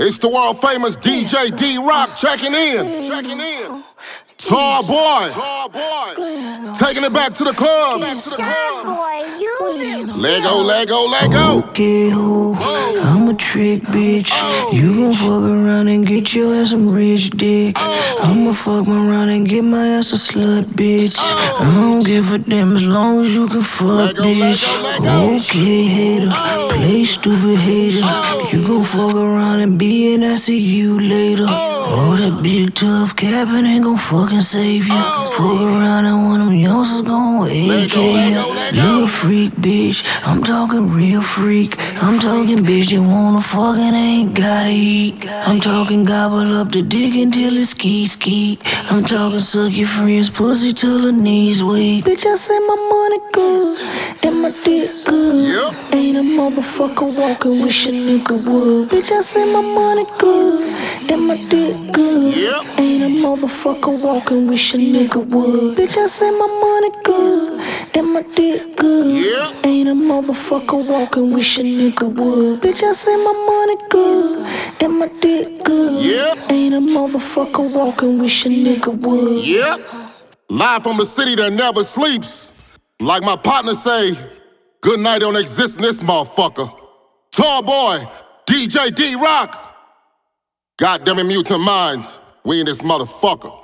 It's the world famous DJ D-Rock checking in. Tall boy, taking it back to the clubs. Lego. Okay, ho, I'm a trick bitch. You gon' fuck around and get your ass some rich dick. I'ma fuck around and get my ass a slut bitch. I don't give a damn as long as you can fuck bitch. Okay, hater, play stupid hater. You gon' fuck around and be in, I see you later. Oh, that big tough capping ain't gon' fucking save you. Fuck around and one of them youngsters gon' AK you. Little freak bitch, I'm talking real freak. I'm talking bitch that wanna fuck and ain't gotta eat. I'm talking gobble up the dick until it's ski. I'm talking suck your friend's pussy till her knees weak. Bitch, I say my money good and my dick good. Ain't a motherfucker walking, wish a nigga would. Bitch, I say my money good and my dick good. Ain't a motherfucker walking, wish a nigga would. Bitch, I say my money good and my dick good. Ain't a motherfucker walking, wish a nigga would. Bitch, I say my money good and my dick good. Ain't a motherfucker walking, wish a nigga would. Live from the city that never sleeps. Like my partner say, good night don't exist in this motherfucker. Tall boy, DJ D-Rock. Goddamn it, mutant minds, we in this motherfucker.